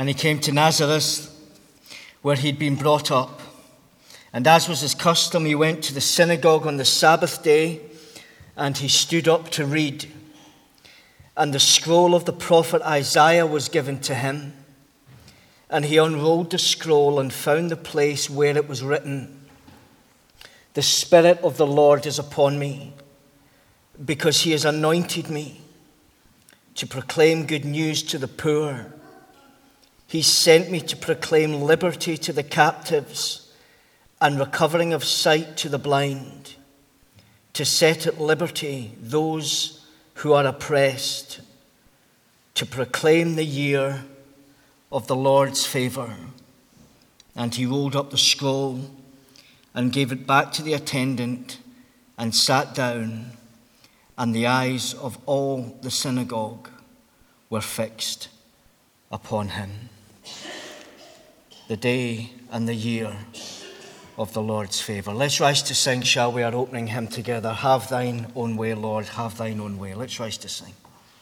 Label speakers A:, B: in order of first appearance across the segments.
A: And he came to Nazareth, where he'd been brought up. And as was his custom, he went to the synagogue on the Sabbath day, and he stood up to read. And the scroll of the prophet Isaiah was given to him. And he unrolled the scroll and found the place where it was written, "The Spirit of the Lord is upon me, because he has anointed me to proclaim good news to the poor. He sent me to proclaim liberty to the captives and recovering of sight to the blind, to set at liberty those who are oppressed, to proclaim the year of the Lord's favor." And he rolled up the scroll and gave it back to the attendant and sat down, and the eyes of all the synagogue were fixed upon him. The day and the year of the Lord's favor. Let's rise to sing, shall we, our opening hymn together. Have thine own way, Lord, have thine own way. Let's rise to sing.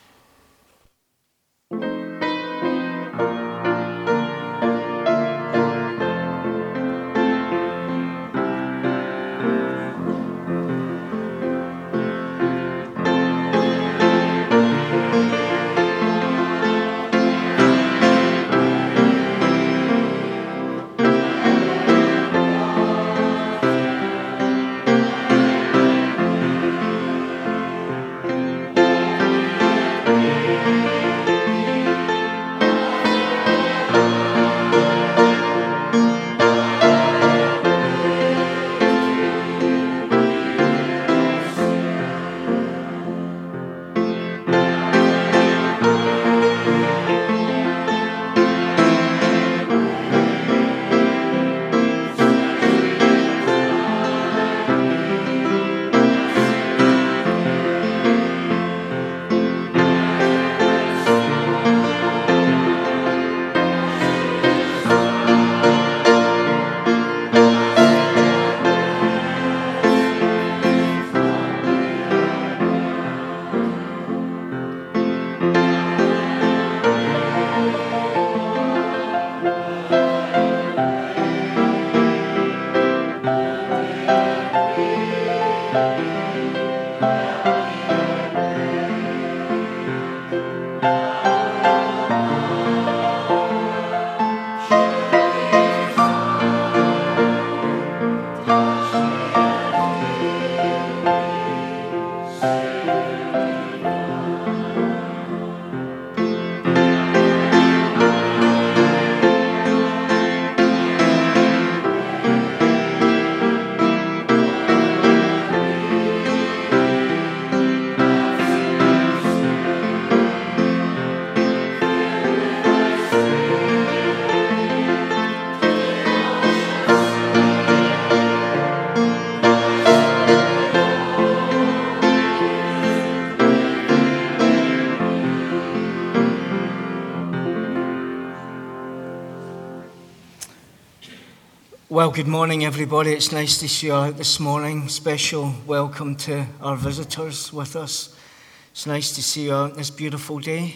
A: Well, good morning, everybody. It's nice to see you out this morning. Special welcome to our visitors with us. It's nice to see you out this beautiful day.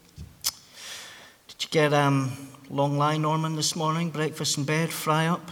A: Did you get long lie, Norman, this morning? Breakfast in bed, fry up?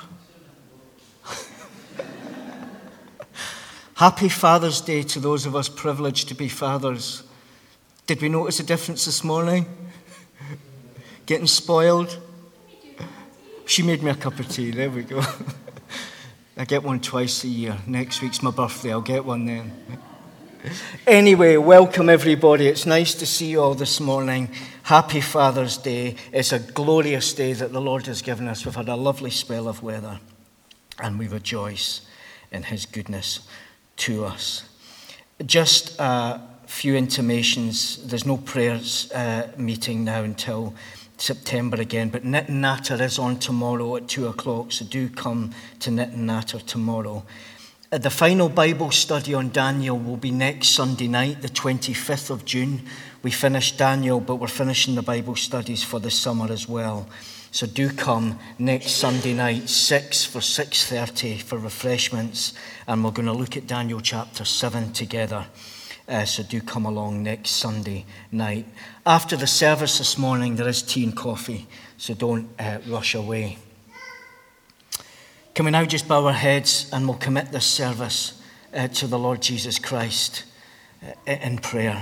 A: Happy Father's Day to those of us privileged to be fathers. Did we notice a difference this morning? Getting spoiled? She made me a cup of tea. There we go. I get one twice a year. Next week's my birthday. I'll get one then. Anyway, welcome everybody. It's nice to see you all this morning. Happy Father's Day. It's a glorious day that the Lord has given us. We've had a lovely spell of weather, and we rejoice in his goodness to us. Just a few intimations. There's no prayers meeting now until September again, but Knit and Natter is on tomorrow at 2:00, so do come to Knit and Natter tomorrow. The final Bible study on Daniel will be next Sunday night, the 25th of June. We finished Daniel, but we're finishing the Bible studies for the summer as well. So do come next Sunday night, 6:30 for refreshments, and we're going to look at Daniel chapter 7 together. So do come along next Sunday night. After the service this morning, there is tea and coffee. so don't rush away. Can we now just bow our heads and we'll commit this service to the Lord Jesus Christ in prayer.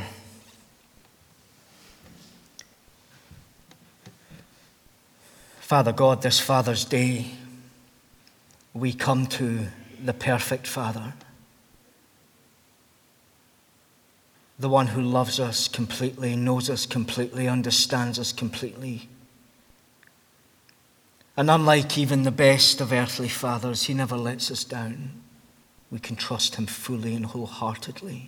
A: Father God, this Father's Day, we come to the perfect Father, the one who loves us completely, knows us completely, understands us completely. And unlike even the best of earthly fathers, he never lets us down. We can trust him fully and wholeheartedly.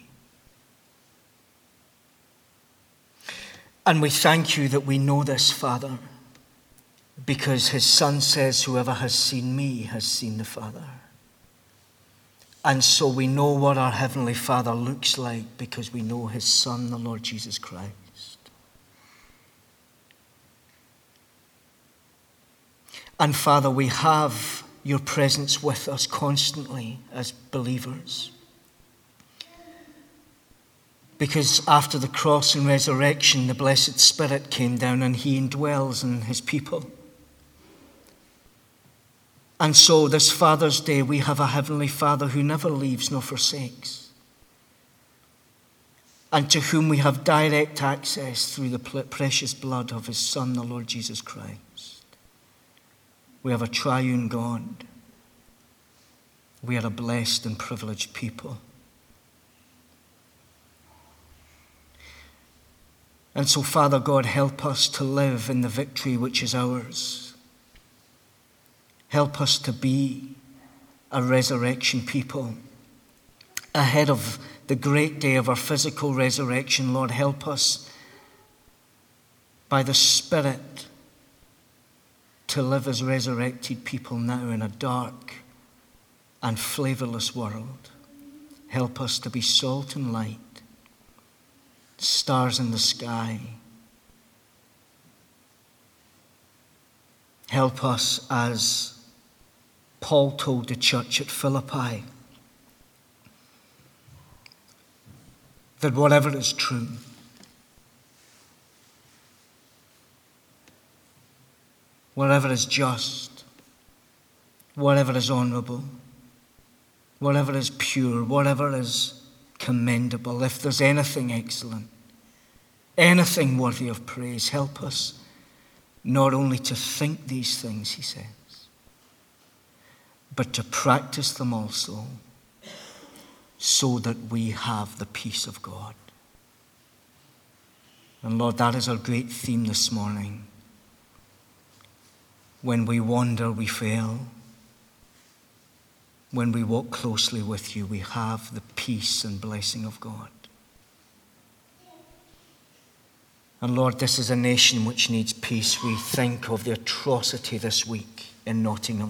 A: And we thank you that we know this, Father, because his Son says, whoever has seen me has seen the Father. And so we know what our Heavenly Father looks like because we know his Son, the Lord Jesus Christ. And Father, we have your presence with us constantly as believers. Because after the cross and resurrection, the blessed Spirit came down and he indwells in his people. And so this Father's Day, we have a Heavenly Father who never leaves nor forsakes, and to whom we have direct access through the precious blood of his Son, the Lord Jesus Christ. We have a triune God. We are a blessed and privileged people. And so, Father God, help us to live in the victory which is ours. Help us to be a resurrection people. Ahead of the great day of our physical resurrection, Lord, help us by the Spirit to live as resurrected people now in a dark and flavorless world. Help us to be salt and light, stars in the sky. Help us, as Paul told the church at Philippi, that whatever is true, whatever is just, whatever is honorable, whatever is pure, whatever is commendable, if there's anything excellent, anything worthy of praise, help us not only to think these things, he says, but to practice them also, so that we have the peace of God. And Lord, that is our great theme this morning. When we wander, we fail. When we walk closely with you, we have the peace and blessing of God. And Lord, this is a nation which needs peace. We think of the atrocity this week in Nottingham.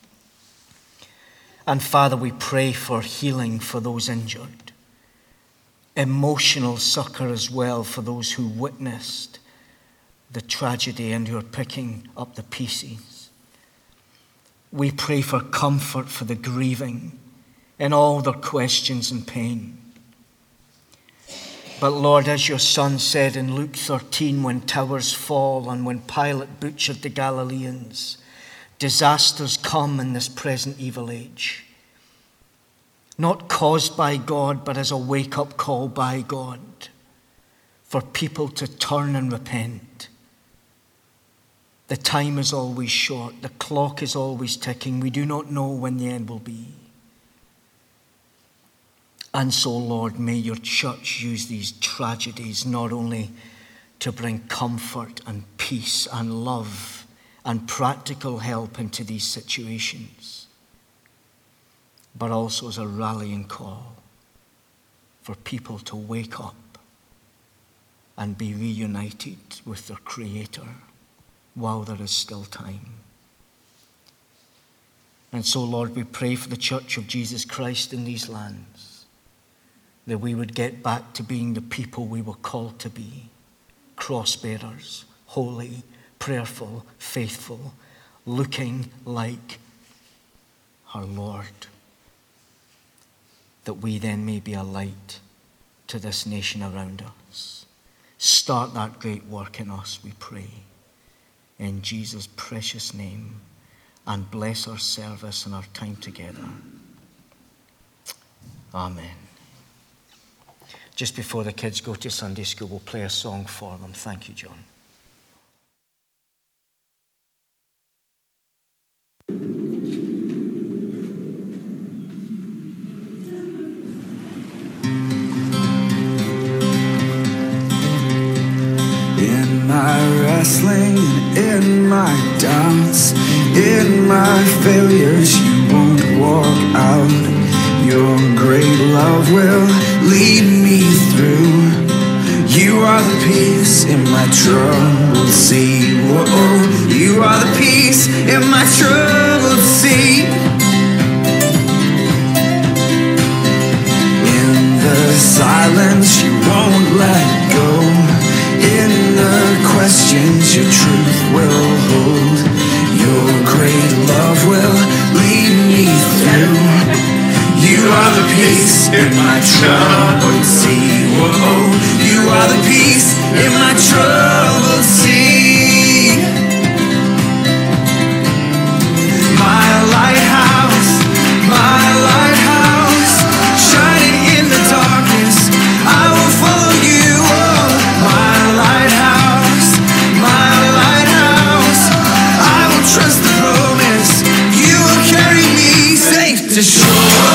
A: And Father, we pray for healing for those injured, emotional succor as well for those who witnessed the tragedy and who are picking up the pieces. We pray for comfort for the grieving in all their questions and pain. But Lord, as your Son said in Luke 13, when towers fall and when Pilate butchered the Galileans, disasters come in this present evil age. Not caused by God, but as a wake-up call by God for people to turn and repent. The time is always short. The clock is always ticking. We do not know when the end will be. And so, Lord, may your church use these tragedies not only to bring comfort and peace and love and practical help into these situations, but also as a rallying call for people to wake up and be reunited with their Creator while there is still time. And so, Lord, we pray for the Church of Jesus Christ in these lands, that we would get back to being the people we were called to be, cross-bearers, holy, prayerful, faithful, looking like our Lord, that we then may be a light to this nation around us. Start that great work in us, we pray. in Jesus' precious name, and bless our service and our time together. Amen. Just before the kids go to Sunday school, we'll play a song for them. Thank you, John.
B: In my wrestling and in my doubts, in my failures, you won't walk out. Your great love will lead me through. You are the peace in my troubled sea. Whoa, you are the peace in my troubled sea. In the silence, you won't let go. In the questions, your truth will hold. Your great love will lead me through. You are the peace in my troubled sea. Whoa, you are the peace in my troubled sea. My lighthouse, shining in the darkness, I will follow you. Oh, my lighthouse, I will trust the promise. You will carry me safe to shore.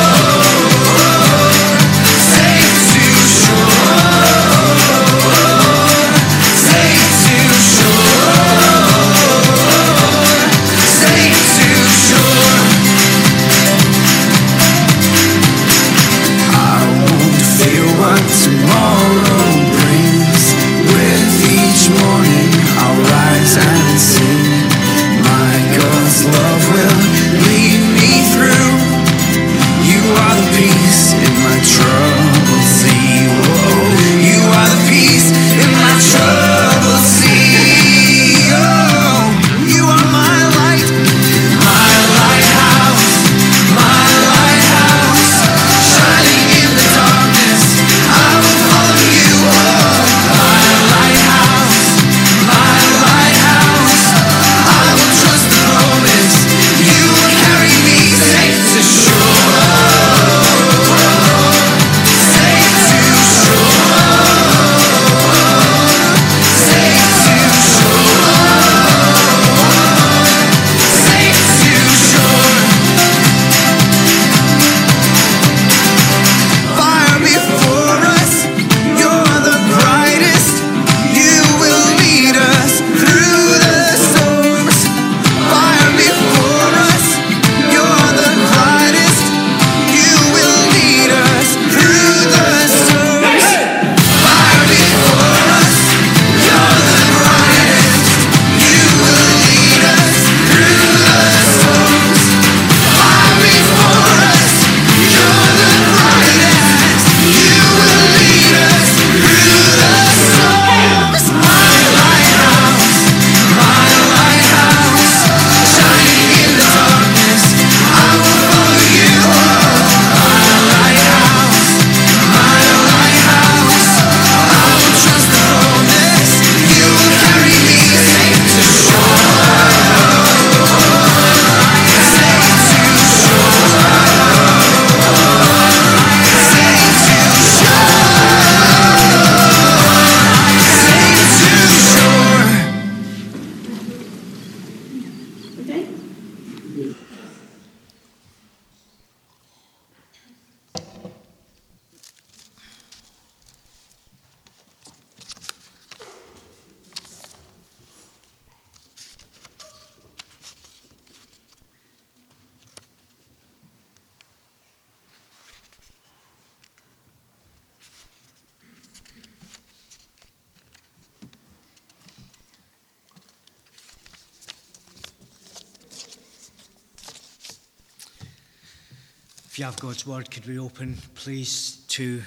A: If you have God's word, could we open, please, to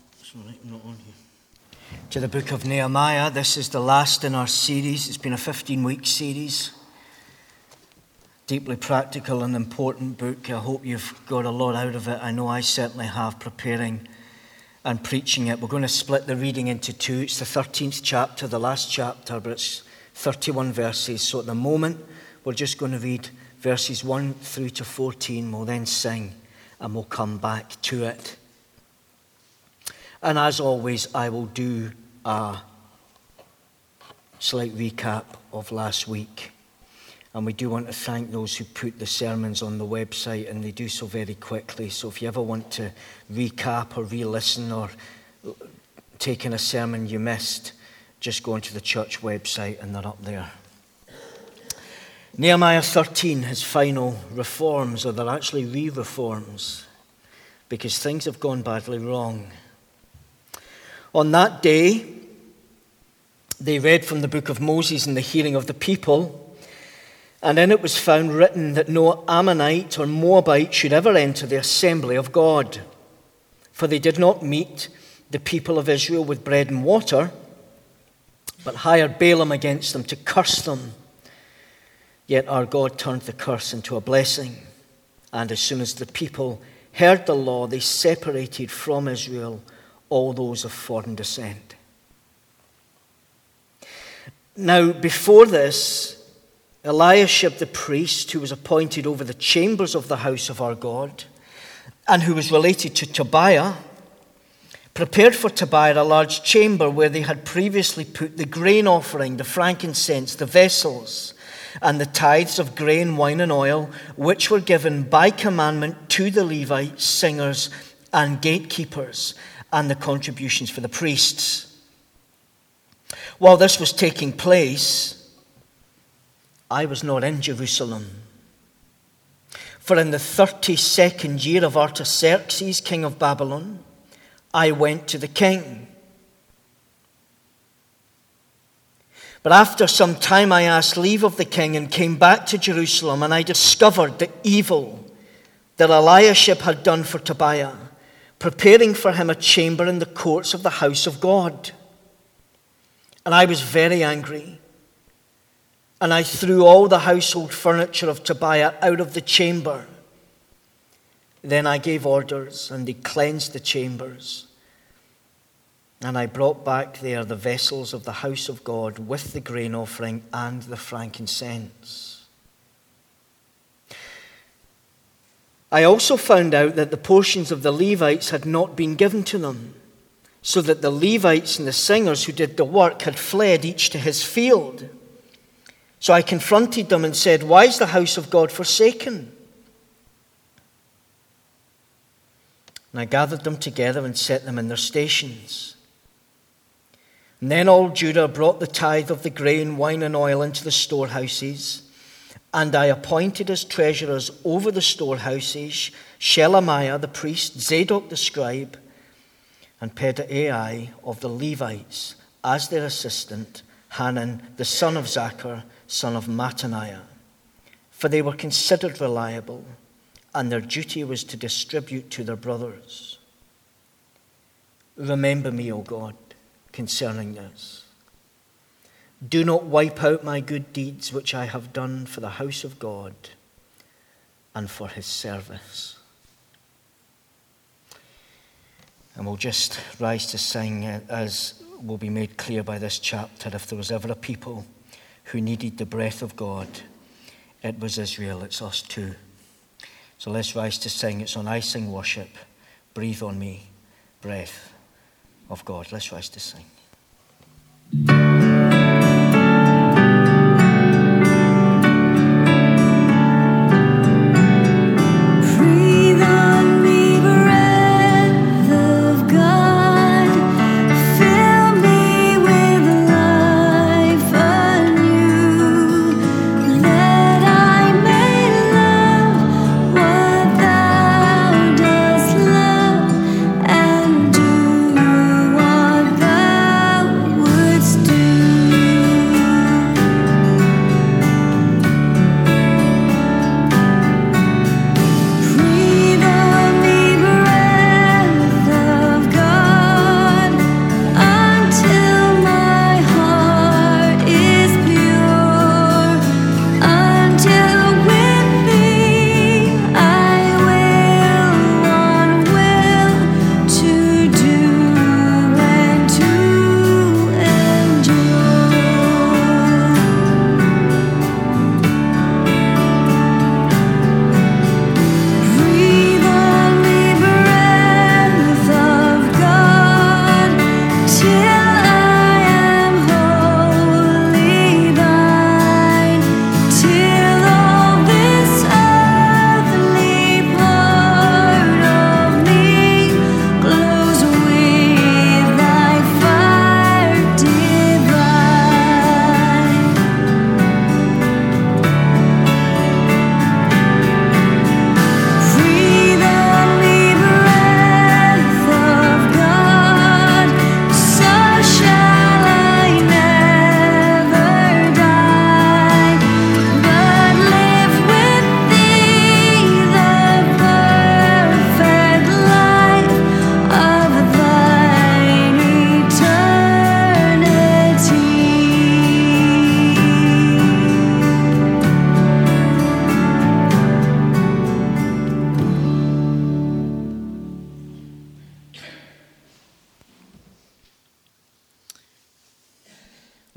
A: the book of Nehemiah. This is the last in our series. It's been a 15-week series. Deeply practical and important book. I hope you've got a lot out of it. I know I certainly have, preparing and preaching it. We're going to split the reading into two. It's the 13th chapter, the last chapter, but it's 31 verses. So at the moment, we're just going to read verses 1 through to 14. We'll then sing and we'll come back to it. And as always, I will do a slight recap of last week. And we do want to thank those who put the sermons on the website, and they do so very quickly. So if you ever want to recap or re-listen or take in a sermon you missed, just go onto the church website and they're up there. Nehemiah 13, his final reforms, or they're actually re-reforms, because things have gone badly wrong. On that day, they read from the book of Moses in the hearing of the people, and in it was found written that no Ammonite or Moabite should ever enter the assembly of God, for they did not meet the people of Israel with bread and water, but hired Balaam against them to curse them. Yet our God turned the curse into a blessing. And as soon as the people heard the law, they separated from Israel all those of foreign descent. Now, before this, Eliashib the priest, who was appointed over the chambers of the house of our God, and who was related to Tobiah, prepared for Tobiah a large chamber where they had previously put the grain offering, the frankincense, the vessels, and the tithes of grain, wine, and oil, which were given by commandment to the Levites, singers, and gatekeepers, and the contributions for the priests. While this was taking place, I was not in Jerusalem. For in the 32nd year of Artaxerxes, king of Babylon, I went to the king. But after some time I asked leave of the king and came back to Jerusalem, and I discovered the evil that Eliashib had done for Tobiah, preparing for him a chamber in the courts of the house of God. And I was very angry. And I threw all the household furniture of Tobiah out of the chamber. Then I gave orders, and they cleansed the chambers. And I brought back there the vessels of the house of God with the grain offering and the frankincense. I also found out that the portions of the Levites had not been given to them, so that the Levites and the singers who did the work had fled each to his field. So I confronted them and said, "Why is the house of God forsaken?" And I gathered them together and set them in their stations. And then all Judah brought the tithe of the grain, wine, and oil into the storehouses. And I appointed as treasurers over the storehouses Shelemiah the priest, Zadok the scribe, and Pedaiah of the Levites as their assistant, Hanan the son of Zachar, son of Mattaniah. For they were considered reliable, and their duty was to distribute to their brothers. Remember me, O God, concerning this. Do not wipe out my good deeds which I have done for the house of God and for his service. And we'll just rise to sing, as will be made clear by this chapter. If there was ever a people who needed the breath of God, it was Israel. It's us too. So let's rise to sing. It's on I Sing Worship. Breathe on me, breath of God. Let's rise to sing.
C: Do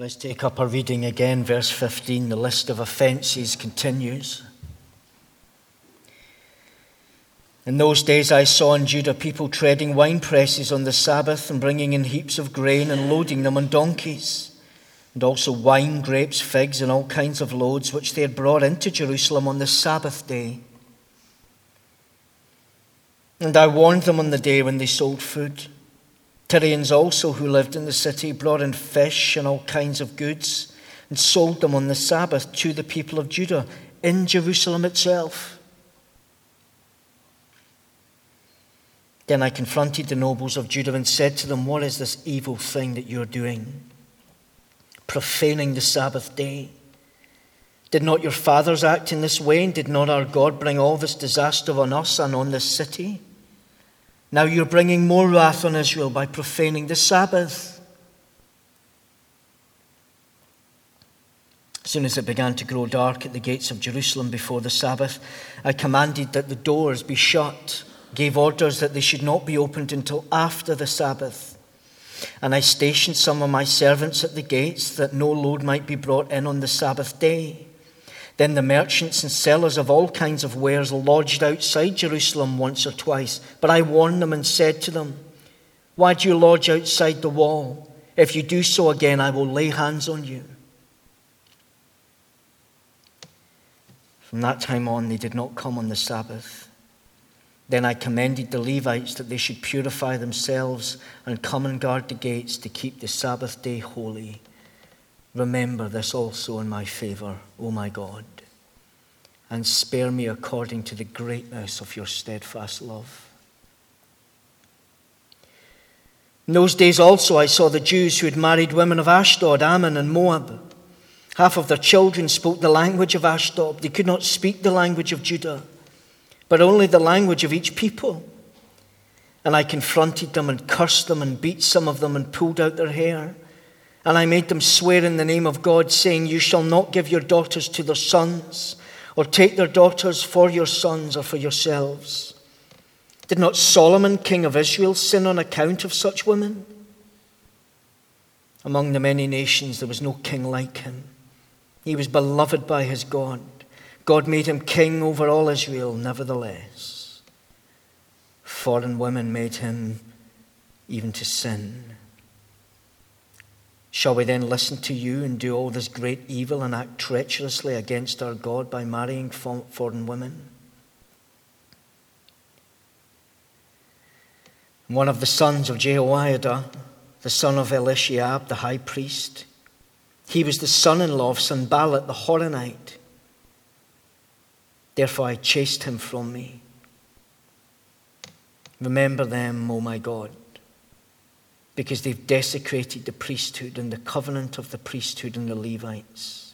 A: Let's take up our reading again, verse 15. The list of offences continues. In those days I saw in Judah people treading wine presses on the Sabbath and bringing in heaps of grain and loading them on donkeys, and also wine, grapes, figs, and all kinds of loads which they had brought into Jerusalem on the Sabbath day. And I warned them on the day when they sold food. Tyrians also, who lived in the city, brought in fish and all kinds of goods and sold them on the Sabbath to the people of Judah in Jerusalem itself. Then I confronted the nobles of Judah and said to them, "What is this evil thing that you're doing? Profaning the Sabbath day. Did not your fathers act in this way, and did not our God bring all this disaster on us and on this city? Now you're bringing more wrath on Israel by profaning the Sabbath." As soon as it began to grow dark at the gates of Jerusalem before the Sabbath, I commanded that the doors be shut, gave orders that they should not be opened until after the Sabbath. And I stationed some of my servants at the gates that no load might be brought in on the Sabbath day. Then the merchants and sellers of all kinds of wares lodged outside Jerusalem once or twice. But I warned them and said to them, "Why do you lodge outside the wall? If you do so again, I will lay hands on you." From that time on, they did not come on the Sabbath. Then I commanded the Levites that they should purify themselves and come and guard the gates to keep the Sabbath day holy. Remember this also in my favor, O my God, and spare me according to the greatness of your steadfast love. In those days also I saw the Jews who had married women of Ashdod, Ammon, and Moab. Half of their children spoke the language of Ashdod. They could not speak the language of Judah, but only the language of each people. And I confronted them and cursed them and beat some of them and pulled out their hair. And I made them swear in the name of God, saying, "You shall not give your daughters to their sons, or take their daughters for your sons or for yourselves. Did not Solomon, king of Israel, sin on account of such women? Among the many nations there was no king like him. He was beloved by his God. God made him king over all Israel. Nevertheless, foreign women made him even to sin. Shall we then listen to you and do all this great evil and act treacherously against our God by marrying foreign women?" One of the sons of Jehoiada, the son of Eliashib, the high priest, he was the son-in-law of Sanballat the Horonite. Therefore I chased him from me. Remember them, O my God, because they've desecrated the priesthood and the covenant of the priesthood and the Levites.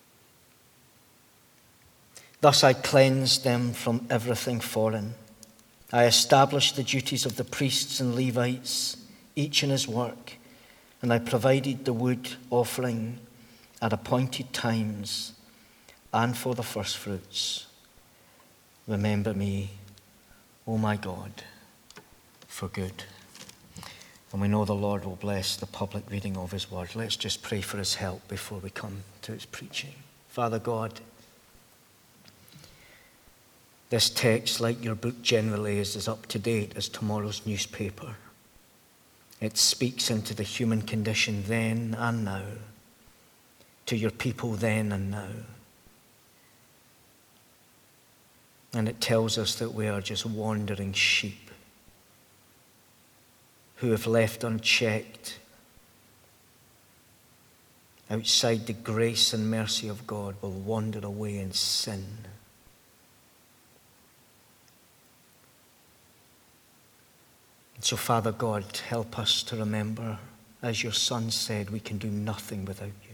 A: Thus I cleansed them from everything foreign. I established the duties of the priests and Levites, each in his work, and I provided the wood offering at appointed times and for the firstfruits. Remember me, O my God, for good. And we know the Lord will bless the public reading of his word. Let's just pray for his help before we come to his preaching. Father God, this text, like your book generally, is as up to date as tomorrow's newspaper. It speaks into the human condition then and now, to your people then and now. And it tells us that we are just wandering sheep who, if left unchecked outside the grace and mercy of God, will wander away in sin. And so, Father God, help us to remember, as your Son said, we can do nothing without you.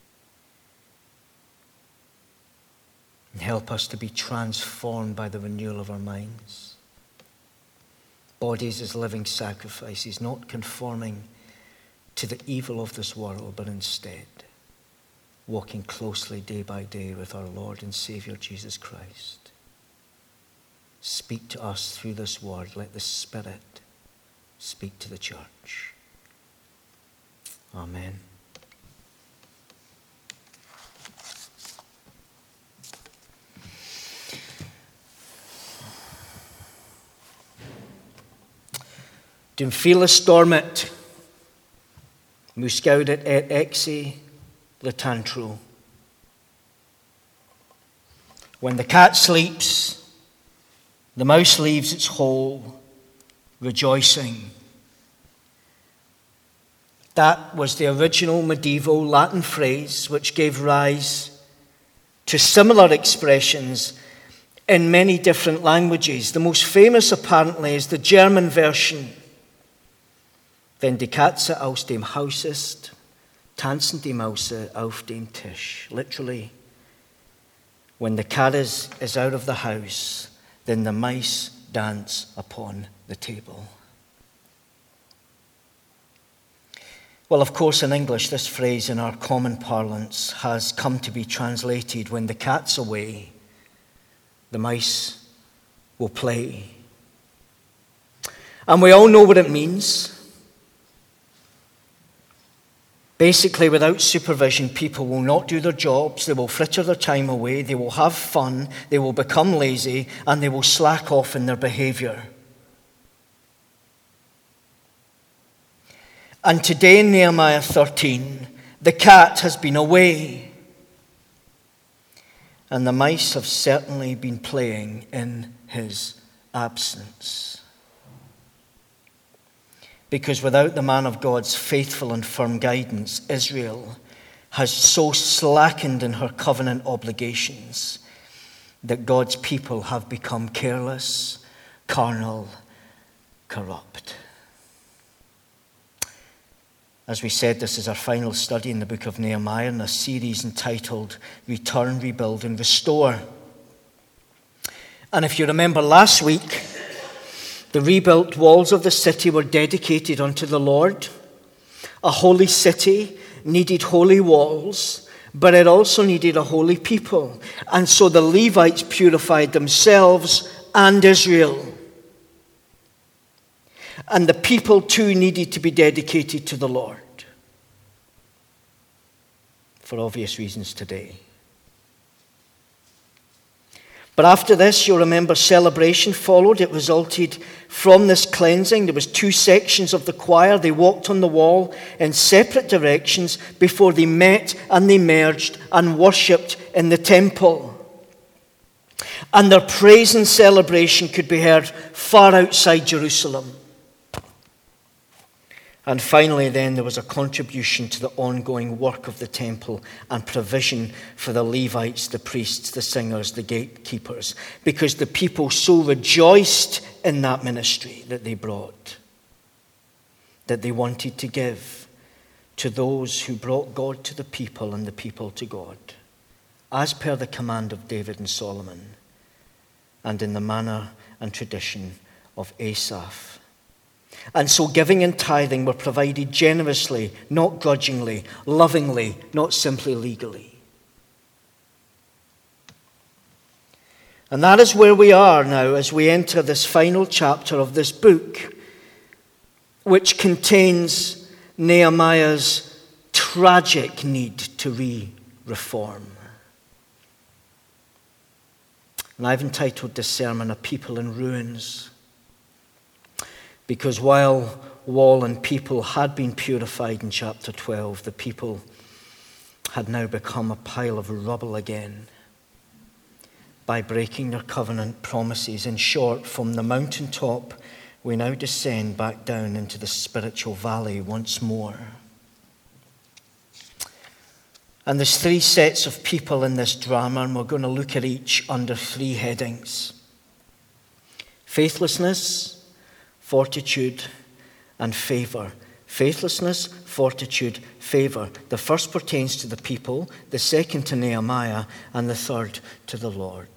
A: And help us to be transformed by the renewal of our minds. Bodies as living sacrifices, not conforming to the evil of this world, but instead walking closely day by day with our Lord and Savior Jesus Christ. Speak to us through this word. Let the Spirit speak to the church. Amen. Dwi'n feel stormet, muscaudet et exi latantro. When the cat sleeps, the mouse leaves its hole, rejoicing. That was the original medieval Latin phrase which gave rise to similar expressions in many different languages. The most famous, apparently, is the German version. Wenn die Katze aus dem Haus ist, tanzen die Mäuse auf dem Tisch. Literally, when the cat is out of the house, then the mice dance upon the table. Well, of course, in English, this phrase in our common parlance has come to be translated, when the cat's away, the mice will play. And we all know what it means. Basically, without supervision, people will not do their jobs, they will fritter their time away, they will have fun, they will become lazy, and they will slack off in their behavior. And today in Nehemiah 13, the cat has been away. And the mice have certainly been playing in his absence. Because without the man of God's faithful and firm guidance, Israel has so slackened in her covenant obligations that God's people have become careless, carnal, corrupt. As we said, this is our final study in the book of Nehemiah in a series entitled Return, Rebuild, and Restore. And if you remember last week, the rebuilt walls of the city were dedicated unto the Lord. A holy city needed holy walls, but it also needed a holy people. And so the Levites purified themselves and Israel. And the people too needed to be dedicated to the Lord. For obvious reasons today. But after this, you'll remember, celebration followed. It resulted from this cleansing. There was 2 sections of the choir. They walked on the wall in separate directions before they met and they merged and worshipped in the temple. And their praise and celebration could be heard far outside Jerusalem. And finally then, there was a contribution to the ongoing work of the temple and provision for the Levites, the priests, the singers, the gatekeepers, because the people so rejoiced in that ministry that they brought, that they wanted to give to those who brought God to the people and the people to God, as per the command of David and Solomon, and in the manner and tradition of Asaph. And so giving and tithing were provided generously, not grudgingly, lovingly, not simply legally. And that is where we are now as we enter this final chapter of this book, which contains Nehemiah's tragic need to reform. And I've entitled this sermon, A People in Ruins. Because while wall and people had been purified in chapter 12, the people had now become a pile of rubble again by breaking their covenant promises. In short, from the mountaintop, we now descend back down into the spiritual valley once more. And there's 3 sets of people in this drama, and we're going to look at each under 3 headings: faithlessness, fortitude, and favor. Faithlessness, fortitude, favor. The first pertains to the people, the second to Nehemiah, and the third to the Lord.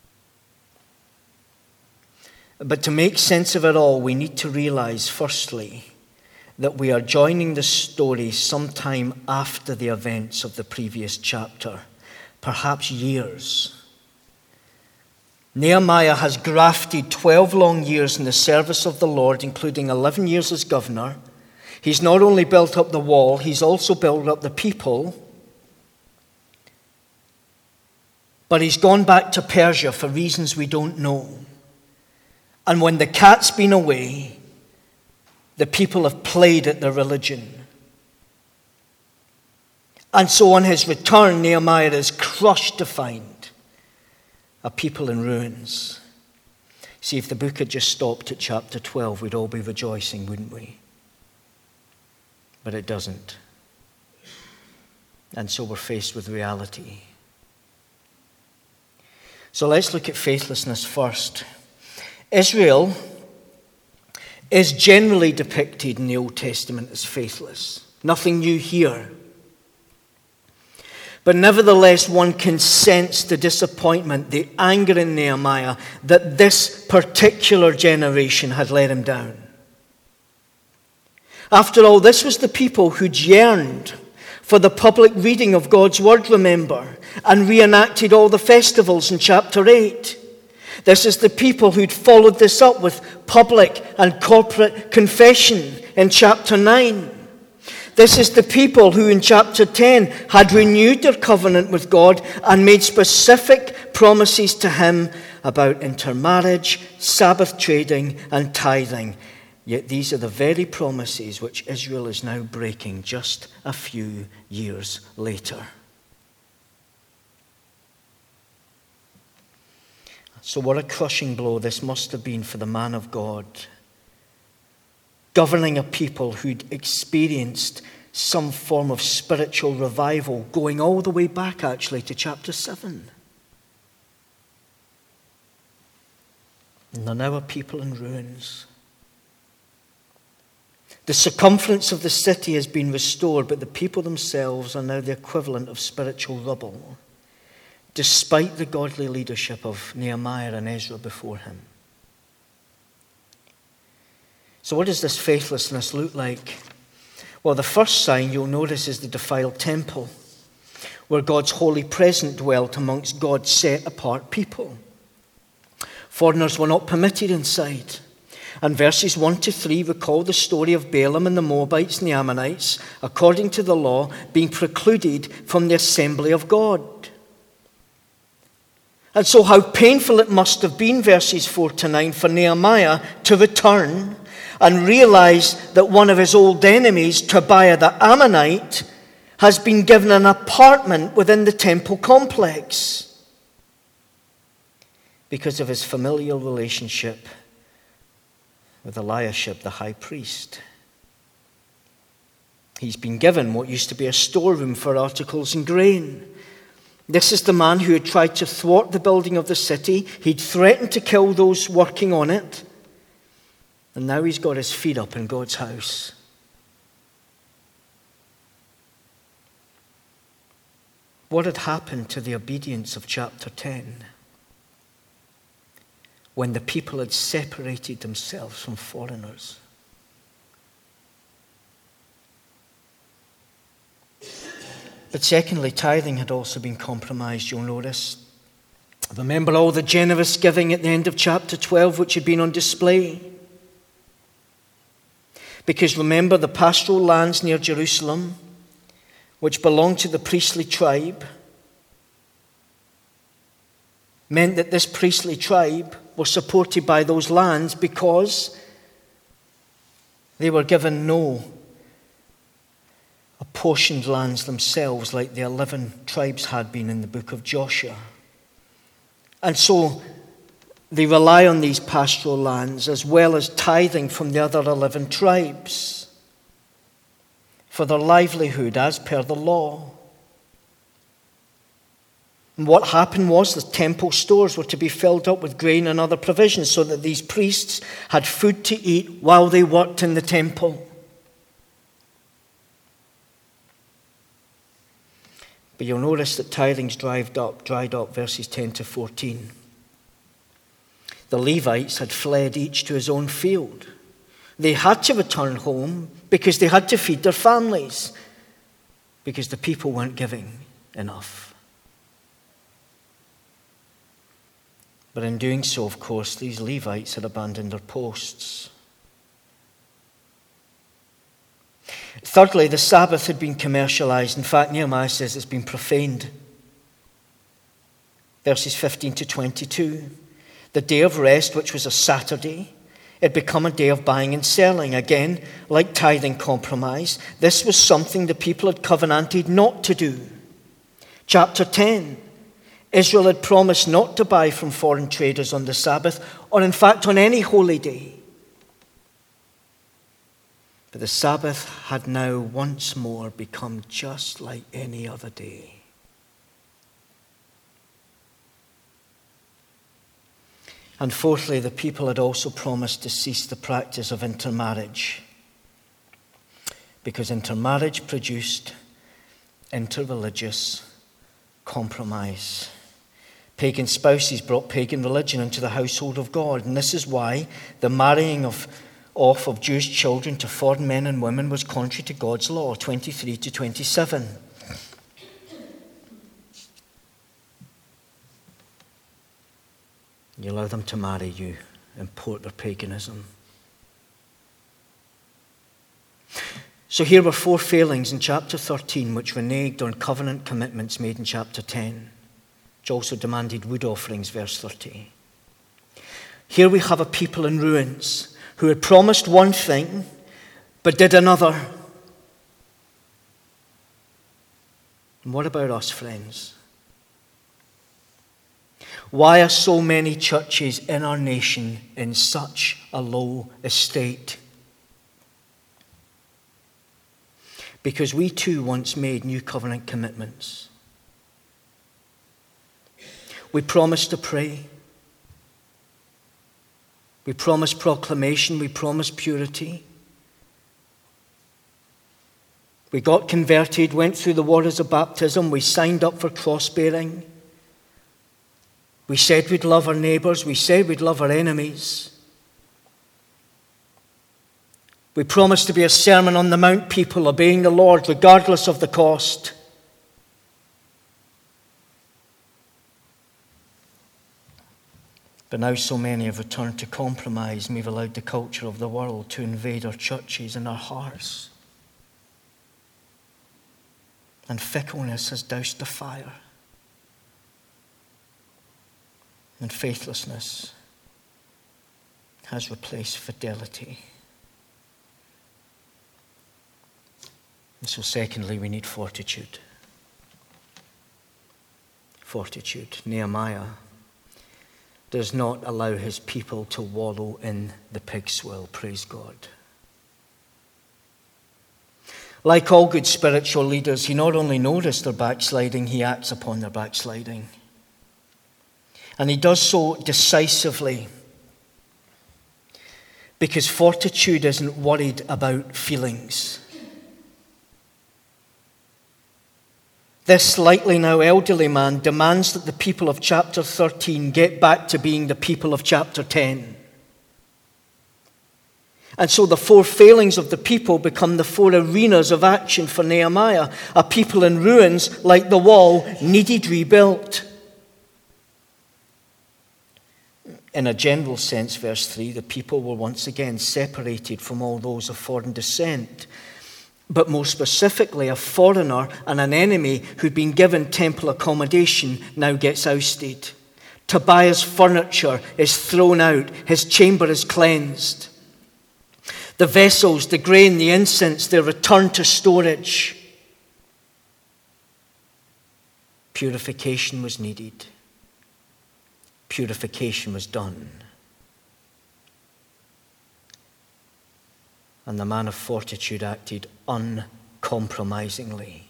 A: But to make sense of it all, we need to realize, firstly, that we are joining the story sometime after the events of the previous chapter, perhaps years. Nehemiah has grafted 12 long years in the service of the Lord, including 11 years as governor. He's not only built up the wall, he's also built up the people. But he's gone back to Persia for reasons we don't know. And when the cat's been away, The people have played at their religion. And so on his return, Nehemiah is crushed to find a people in ruins. See, if the book had just stopped at chapter 12, we'd all be rejoicing, wouldn't we? But it doesn't. And so we're faced with reality. So let's look at faithlessness first. Israel is generally depicted in the Old Testament as faithless. Nothing new here. But nevertheless, one can sense the disappointment, the anger in Nehemiah that this particular generation had let him down. After all, this was the people who'd yearned for the public reading of God's word, remember, and reenacted all the festivals in chapter 8. This is the people who'd followed this up with public and corporate confession in chapter 9. This is the people who in chapter 10 had renewed their covenant with God and made specific promises to him about intermarriage, Sabbath trading, and tithing. Yet these are the very promises which Israel is now breaking just a few years later. So what a crushing blow this must have been for the man of God, governing a people who'd experienced some form of spiritual revival, going all the way back actually to chapter 7. And they're now a people in ruins. The circumference of the city has been restored, but the people themselves are now the equivalent of spiritual rubble, despite the godly leadership of Nehemiah and Ezra before him. So what does this faithlessness look like? Well, the first sign you'll notice is the defiled temple, where God's holy presence dwelt amongst God's set-apart people. Foreigners were not permitted inside. And verses 1 to 3 recall the story of Balaam and the Moabites and the Ammonites, according to the law, being precluded from the assembly of God. And so how painful it must have been, verses 4 to 9, for Nehemiah to return and realize that one of his old enemies, Tobiah the Ammonite, has been given an apartment within the temple complex because of his familial relationship with Eliashib, the high priest. He's been given what used to be a storeroom for articles and grain. This is the man who had tried to thwart the building of the city. He'd threatened to kill those working on it. And now he's got his feet up in God's house. What had happened to the obedience of chapter 10 when the people had separated themselves from foreigners? But secondly, tithing had also been compromised, you'll notice. Remember all the generous giving at the end of chapter 12 which had been on display? Because remember, the pastoral lands near Jerusalem, which belonged to the priestly tribe, meant that this priestly tribe were supported by those lands because they were given no apportioned lands themselves like the 11 tribes had been in the book of Joshua. And so they rely on these pastoral lands as well as tithing from the other 11 tribes for their livelihood as per the law. And what happened was the temple stores were to be filled up with grain and other provisions so that these priests had food to eat while they worked in the temple. But you'll notice that tithing's dried up, verses 10 to 14. The Levites had fled each to his own field. They had to return home because they had to feed their families, because the people weren't giving enough. But in doing so, of course, these Levites had abandoned their posts. Thirdly, the Sabbath had been commercialized. In fact, Nehemiah says it's been profaned. Verses 15 to 22. The day of rest, which was a Saturday, It became a day of buying and selling. Again, like tithing compromise, this was something the people had covenanted not to do. Chapter 10, Israel had promised not to buy from foreign traders on the Sabbath, or in fact on any holy day. But the Sabbath had now once more become just like any other day. And fourthly, the people had also promised to cease the practice of intermarriage, because intermarriage produced interreligious compromise. Pagan spouses brought pagan religion into the household of God, and this is why the marrying off of Jewish children to foreign men and women was contrary to God's law, 23 to 27. You allow them to marry you, import their paganism. So here were 4 failings in chapter 13 which reneged on covenant commitments made in chapter 10, which also demanded wood offerings, verse 30. Here we have a people in ruins who had promised one thing but did another. And what about us, friends? Why are so many churches in our nation in such a low estate? Because we too once made new covenant commitments. We promised to pray. We promised proclamation. We promised purity. We got converted, went through the waters of baptism. We signed up for cross-bearing. We said we'd love our neighbours. We said we'd love our enemies. We promised to be a Sermon on the Mount people, obeying the Lord regardless of the cost. But now so many have returned to compromise, and we've allowed the culture of the world to invade our churches and our hearts. And fickleness has doused the fire. And faithlessness has replaced fidelity. And so secondly, we need fortitude. Fortitude. Nehemiah does not allow his people to wallow in the pig swill. Praise God. Like all good spiritual leaders, he not only noticed their backsliding, he acts upon their backsliding. And he does so decisively, because fortitude isn't worried about feelings. This slightly now elderly man demands that the people of chapter 13 get back to being the people of chapter 10. And so the 4 failings of the people become the 4 arenas of action for Nehemiah. A people in ruins, like the wall, needed rebuilt. In a general sense, verse 3, the people were once again separated from all those of foreign descent. But more specifically, a foreigner and an enemy who'd been given temple accommodation now gets ousted. Tobiah's furniture is thrown out. His chamber is cleansed. The vessels, the grain, the incense, they're returned to storage. Purification was needed. Purification was done. And the man of fortitude acted uncompromisingly.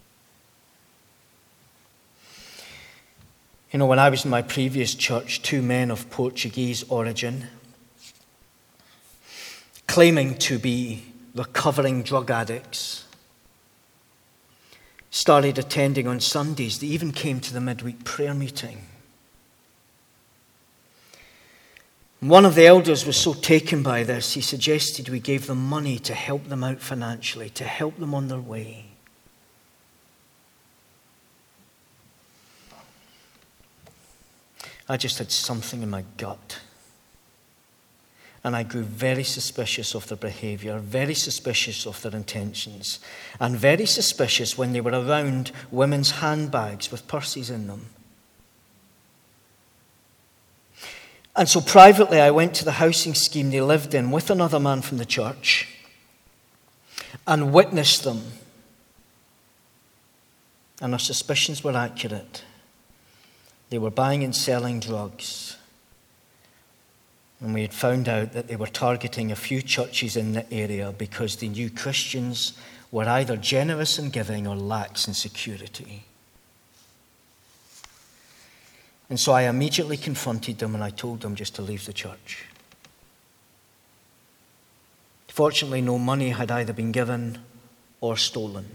A: You know, when I was in my previous church, 2 men of Portuguese origin, claiming to be recovering drug addicts, started attending on Sundays. They even came to the midweek prayer meeting. One of the elders was so taken by this, he suggested we gave them money to help them out financially, to help them on their way. I just had something in my gut. And I grew very suspicious of their behavior, very suspicious of their intentions, and very suspicious when they were around women's handbags with purses in them. And so privately I went to the housing scheme they lived in with another man from the church and witnessed them. And our suspicions were accurate. They were buying and selling drugs. And we had found out that they were targeting a few churches in the area because they knew Christians were either generous in giving or lax in security. And so I immediately confronted them and I told them just to leave the church. Fortunately, no money had either been given or stolen.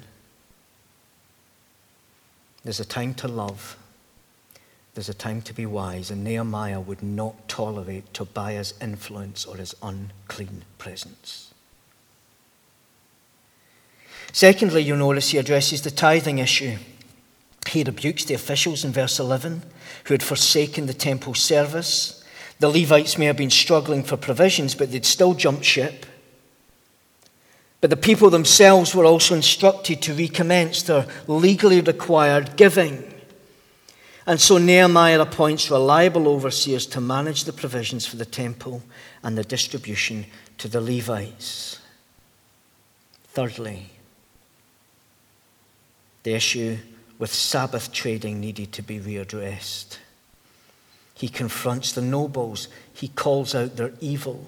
A: There's a time to love. There's a time to be wise, and Nehemiah would not tolerate Tobiah's influence or his unclean presence. Secondly, you'll notice he addresses the tithing issue. He rebukes the officials in verse 11 who had forsaken the temple service. The Levites may have been struggling for provisions, but they'd still jumped ship. But the people themselves were also instructed to recommence their legally required giving. And so Nehemiah appoints reliable overseers to manage the provisions for the temple and the distribution to the Levites. Thirdly, the issue with Sabbath trading needed to be readdressed. He confronts the nobles. He calls out their evil.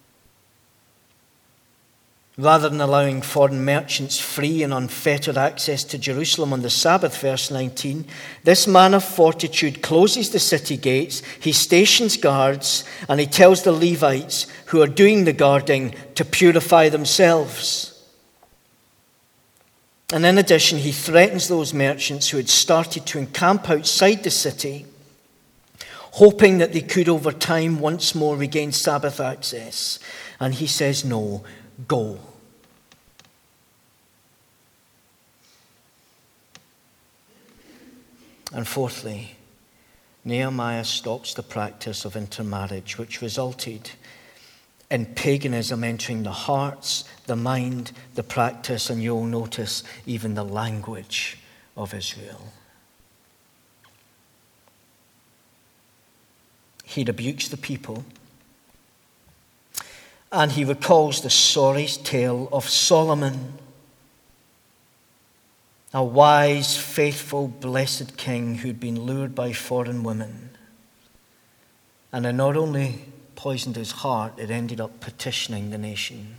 A: Rather than allowing foreign merchants free and unfettered access to Jerusalem on the Sabbath, verse 19, this man of fortitude closes the city gates, he stations guards, and he tells the Levites who are doing the guarding to purify themselves. And in addition, he threatens those merchants who had started to encamp outside the city, hoping that they could over time once more regain Sabbath access. And he says, no, go. And fourthly, Nehemiah stops the practice of intermarriage, which resulted in paganism entering the hearts, the mind, the practice, and you'll notice even the language of Israel. He rebukes the people, and he recalls the sorry tale of Solomon, a wise, faithful, blessed king who'd been lured by foreign women. And it not only poisoned his heart, it ended up petitioning the nation.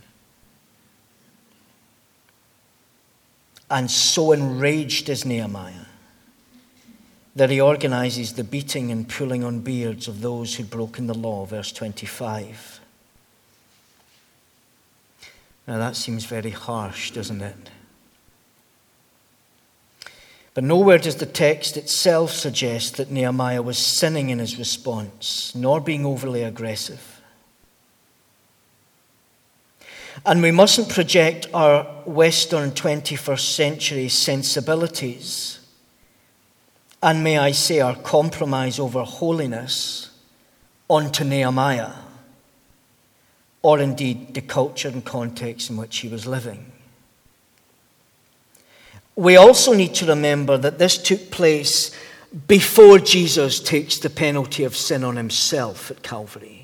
A: And so enraged is Nehemiah that he organizes the beating and pulling on beards of those who'd broken the law, verse 25. Now that seems very harsh, doesn't it? But nowhere does the text itself suggest that Nehemiah was sinning in his response, nor being overly aggressive. And we mustn't project our Western 21st century sensibilities, and may I say our compromise over holiness, onto Nehemiah, or indeed the culture and context in which he was living. We also need to remember that this took place before Jesus takes the penalty of sin on himself at Calvary.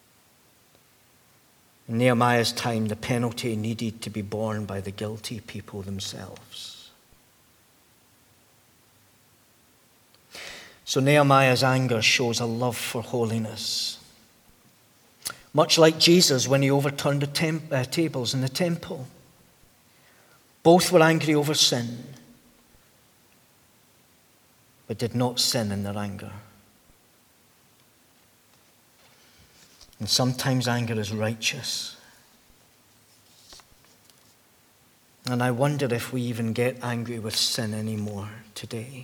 A: In Nehemiah's time, the penalty needed to be borne by the guilty people themselves. So Nehemiah's anger shows a love for holiness. Much like Jesus when he overturned the tables in the temple. Both were angry over sin, but did not sin in their anger. And sometimes anger is righteous. And I wonder if we even get angry with sin anymore today.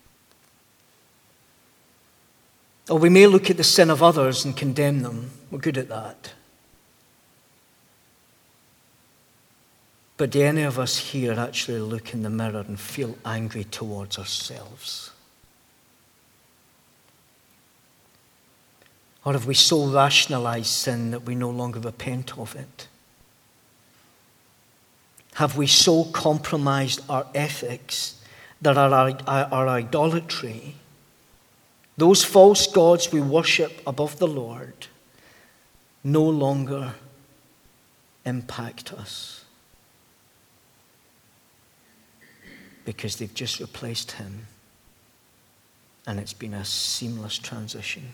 A: Or we may look at the sin of others and condemn them. We're good at that. But do any of us here actually look in the mirror and feel angry towards ourselves? Or have we so rationalized sin that we no longer repent of it? Have we so compromised our ethics that our idolatry those false gods we worship above the Lord, no longer impact us because they've just replaced him, and it's been a seamless transition.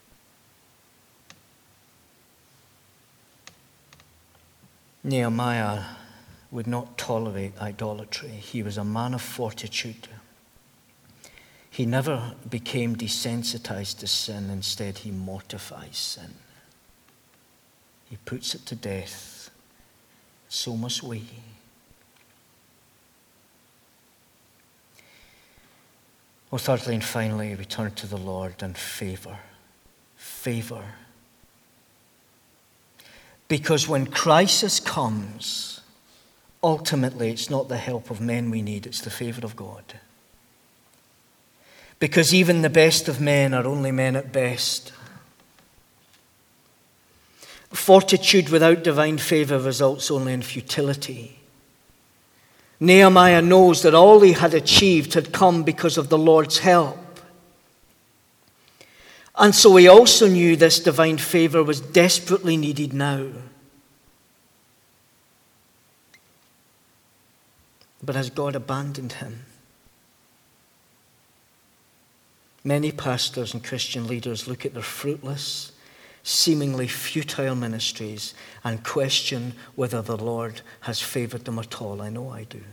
A: Nehemiah would not tolerate idolatry. He was a man of fortitude. He never became desensitized to sin. Instead, he mortifies sin. He puts it to death. So must we. Well, thirdly and finally, we turn to the Lord and favor. Favor. Because when crisis comes, ultimately it's not the help of men we need, it's the favor of God. Because even the best of men are only men at best. Fortitude without divine favor results only in futility. Nehemiah knows that all he had achieved had come because of the Lord's help. And so he also knew this divine favor was desperately needed now. But has God abandoned him? Many pastors and Christian leaders look at their fruitless, seemingly futile ministries and question whether the Lord has favored them at all. I know I do.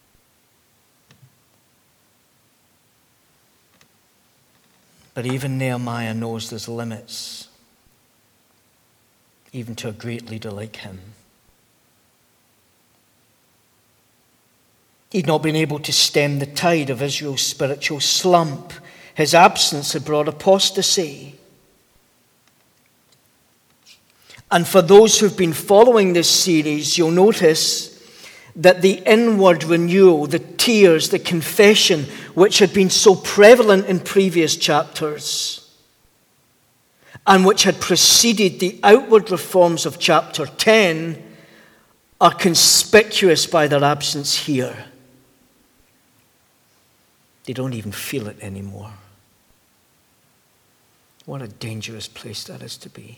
A: But even Nehemiah knows there's limits, even to a great leader like him. He'd not been able to stem the tide of Israel's spiritual slump. His absence had brought apostasy. And for those who've been following this series, you'll notice that the inward renewal, the tears, the confession, which had been so prevalent in previous chapters, and which had preceded the outward reforms of chapter 10, are conspicuous by their absence here. They don't even feel it anymore. What a dangerous place that is to be.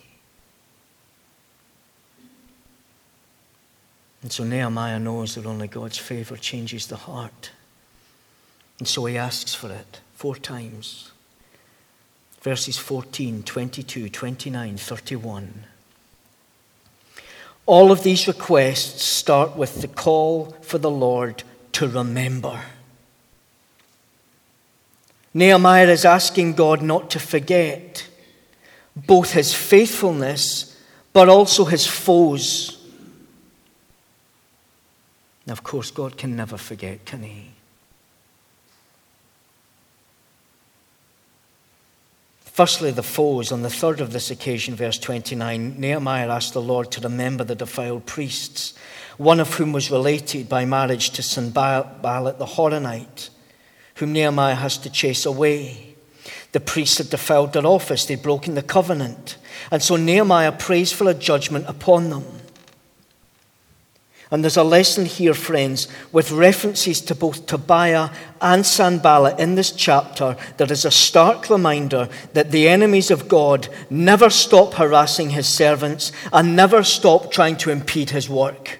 A: And so Nehemiah knows that only God's favor changes the heart. And so he asks for it 4 times. Verses 14, 22, 29, 31. All of these requests start with the call for the Lord to remember. Nehemiah is asking God not to forget both his faithfulness but also his foes. Now, of course, God can never forget, can he? Firstly, the foes. On the third of this occasion, verse 29, Nehemiah asked the Lord to remember the defiled priests, one of whom was related by marriage to Sanballat the Horonite, whom Nehemiah has to chase away. The priests had defiled their office. They'd broken the covenant. And so Nehemiah prays for a judgment upon them. And there's a lesson here, friends, with references to both Tobiah and Sanballat in this chapter. There is a stark reminder that the enemies of God never stop harassing his servants and never stop trying to impede his work.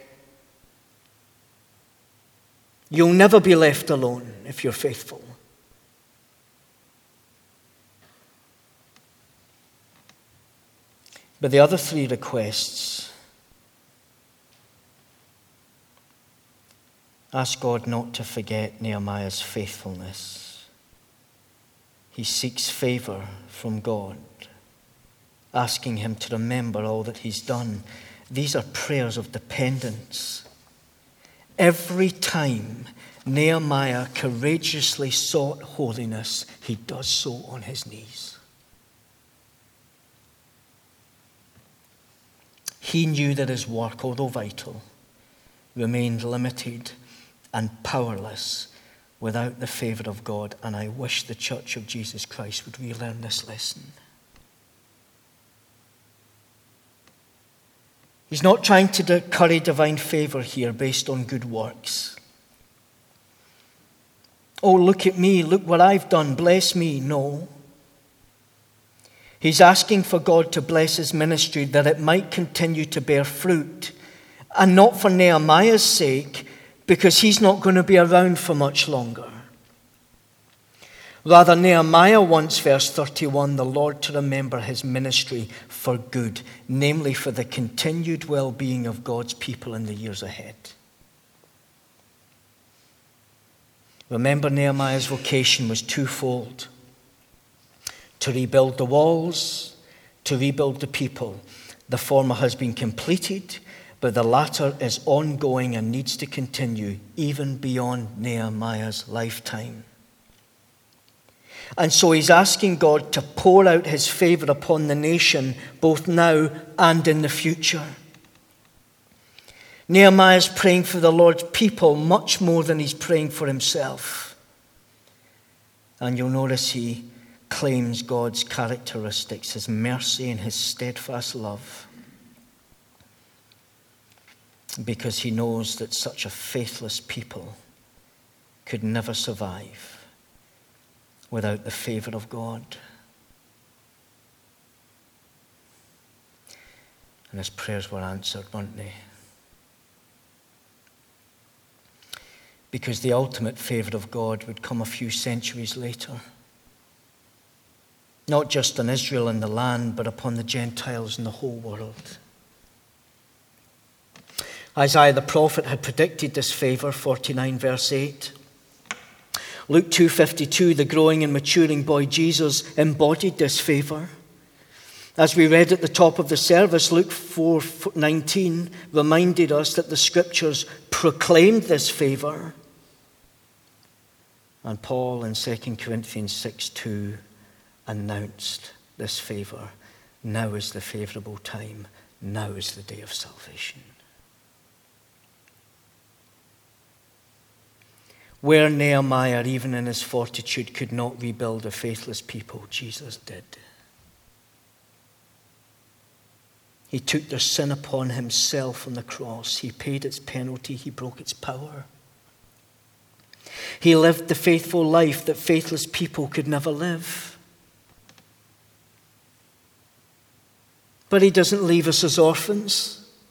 A: You'll never be left alone if you're faithful. But the other 3 requests ask God not to forget Nehemiah's faithfulness. He seeks favor from God, asking him to remember all that he's done. These are prayers of dependence. Every time Nehemiah courageously sought holiness, he does so on his knees. He knew that his work, although vital, remained limited and powerless without the favor of God. And I wish the Church of Jesus Christ would relearn this lesson. He's not trying to curry divine favor here based on good works. Oh, look at me, look what I've done, bless me. No. He's asking for God to bless his ministry that it might continue to bear fruit, and not for Nehemiah's sake, because he's not going to be around for much longer. Rather, Nehemiah wants, verse 31, the Lord to remember his ministry for good, namely for the continued well-being of God's people in the years ahead. Remember, Nehemiah's vocation was twofold: to rebuild the walls, to rebuild the people. The former has been completed, but the latter is ongoing and needs to continue even beyond Nehemiah's lifetime. And so he's asking God to pour out his favor upon the nation, both now and in the future. Nehemiah's praying for the Lord's people much more than he's praying for himself. And you'll notice he claims God's characteristics, his mercy and his steadfast love, because he knows that such a faithless people could never survive without the favor of God. And his prayers were answered, weren't they? Because the ultimate favor of God would come a few centuries later. Not just on Israel and the land, but upon the Gentiles and the whole world. Isaiah the prophet had predicted this favor, 49 verse 8. Luke 2:52, the growing and maturing boy Jesus embodied this favor. As we read at the top of the service, Luke 4:19 reminded us that the scriptures proclaimed this favor. And Paul in 2 Corinthians 6:2 announced this favor. Now is the favorable time. Now is the day of salvation. Where Nehemiah, even in his fortitude, could not rebuild a faithless people, Jesus did. He took their sin upon himself on the cross. He paid its penalty. He broke its power. He lived the faithful life that faithless people could never live. But he doesn't leave us as orphans.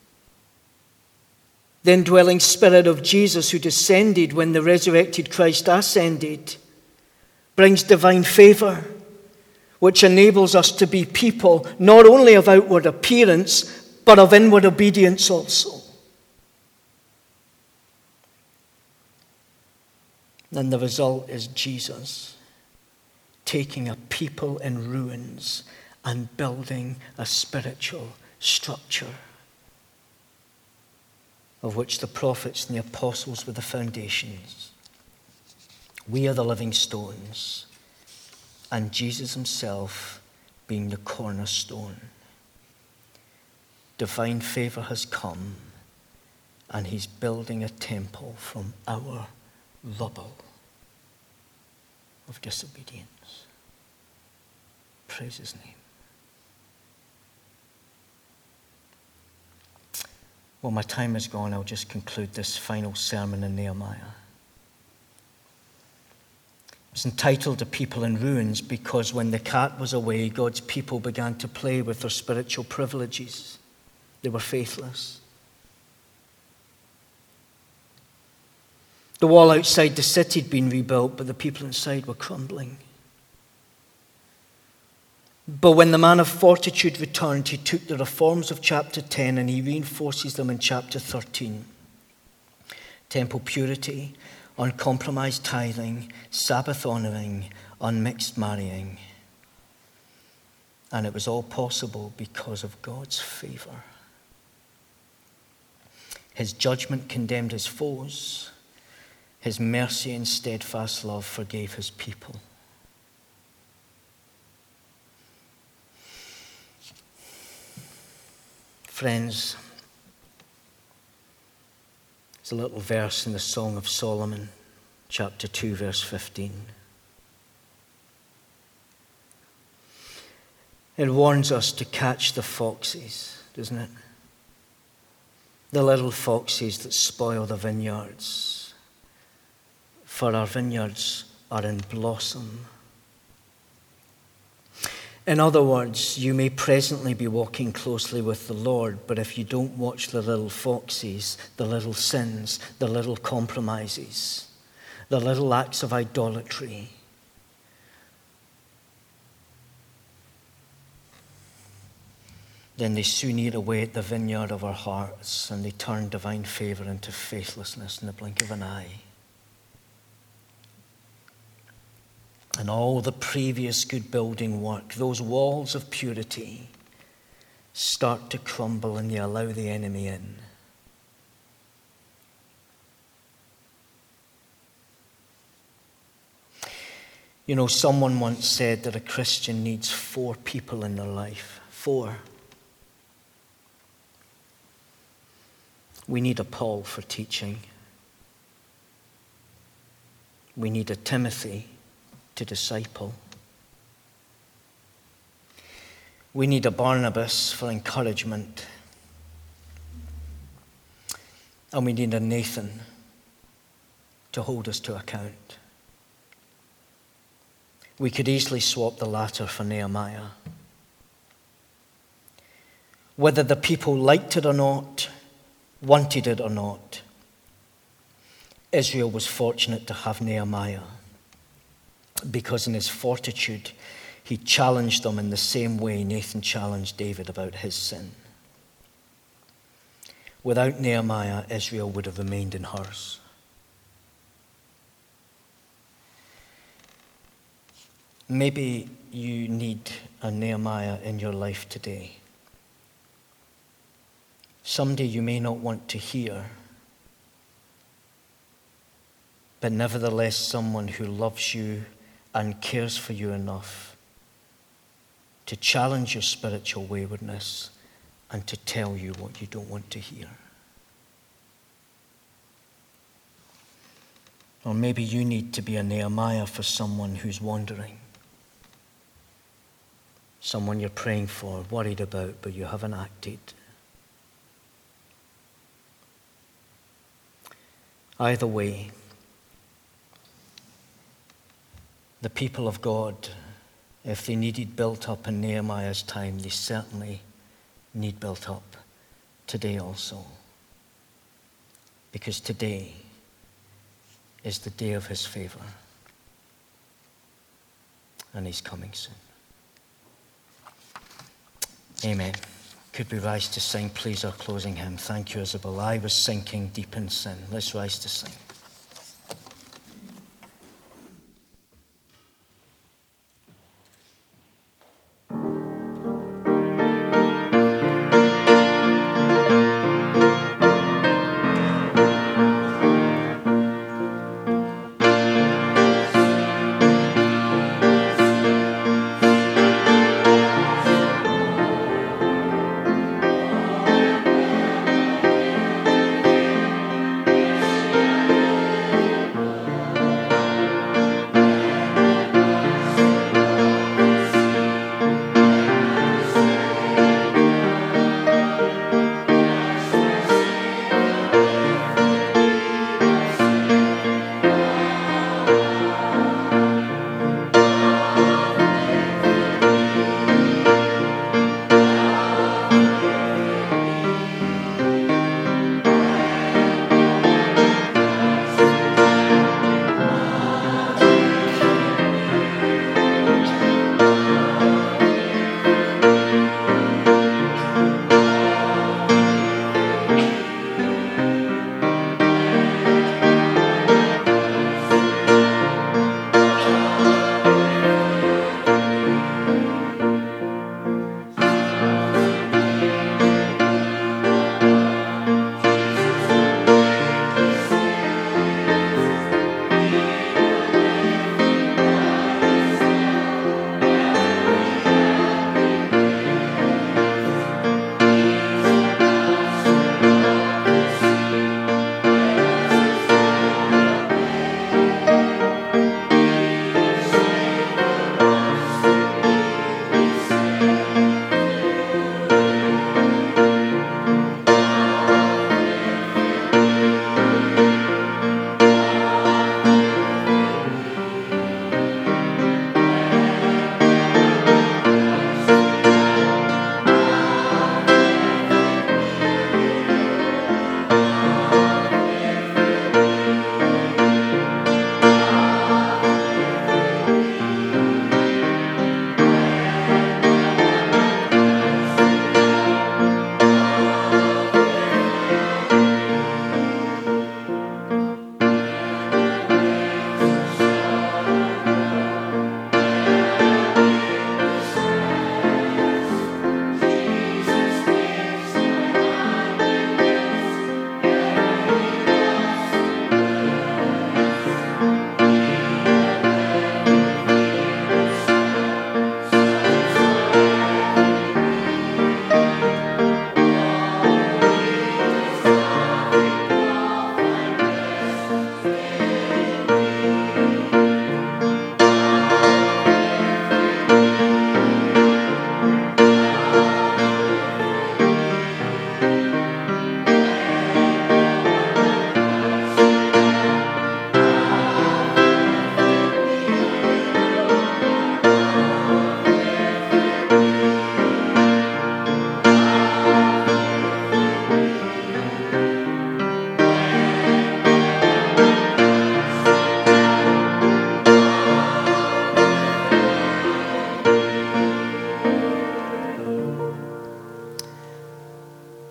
A: The indwelling Spirit of Jesus, who descended when the resurrected Christ ascended, brings divine favor, which enables us to be people not only of outward appearance, but of inward obedience also. And the result is Jesus taking a people in ruins and building a spiritual structure, of which the prophets and the apostles were the foundations. We are the living stones, and Jesus himself being the cornerstone. Divine favor has come, and he's building a temple from our rubble of disobedience. Praise his name. Well, my time is gone. I'll just conclude this final sermon in Nehemiah. It's entitled "A People in Ruins" because when the cat was away, God's people began to play with their spiritual privileges. They were faithless. The wall outside the city had been rebuilt, but the people inside were crumbling. But when the man of fortitude returned, he took the reforms of chapter 10 and he reinforces them in chapter 13. Temple purity, uncompromised tithing, Sabbath honoring, unmixed marrying. And it was all possible because of God's favor. His judgment condemned his foes. His mercy and steadfast love forgave his people. Friends, there's a little verse in the Song of Solomon, chapter 2, verse 15. It warns us to catch the foxes, doesn't it? The little foxes that spoil the vineyards. For our vineyards are in blossom. In other words, you may presently be walking closely with the Lord, but if you don't watch the little foxes, the little sins, the little compromises, the little acts of idolatry, then they soon eat away at the vineyard of our hearts, and they turn divine favor into faithlessness in the blink of an eye. And all the previous good building work, those walls of purity, start to crumble, and you allow the enemy in. You know, someone once said that a Christian needs 4 people in their life. 4. We need a Paul for teaching. We need a Timothy to disciple. We need a Barnabas for encouragement. And we need a Nathan to hold us to account. We could easily swap the latter for Nehemiah. Whether the people liked it or not, wanted it or not, Israel was fortunate to have Nehemiah, because in his fortitude, he challenged them in the same way Nathan challenged David about his sin. Without Nehemiah, Israel would have remained in hers. Maybe you need a Nehemiah in your life today. Someday you may not want to hear, but nevertheless someone who loves you and cares for you enough to challenge your spiritual waywardness and to tell you what you don't want to hear. Or maybe you need to be a Nehemiah for someone who's wandering. Someone you're praying for, worried about, but you haven't acted. Either way, the people of God, if they needed built up in Nehemiah's time, they certainly need built up today also. Because today is the day of his favor. And he's coming soon. Amen. Could we rise to sing, please, our closing hymn? Thank you, Isabel. I was sinking deep in sin. Let's rise to sing.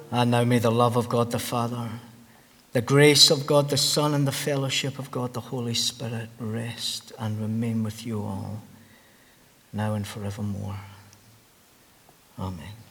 A: And now may the love of God the Father, the grace of God the Son, and the fellowship of God the Holy Spirit rest and remain with you all, now and forevermore. Amen.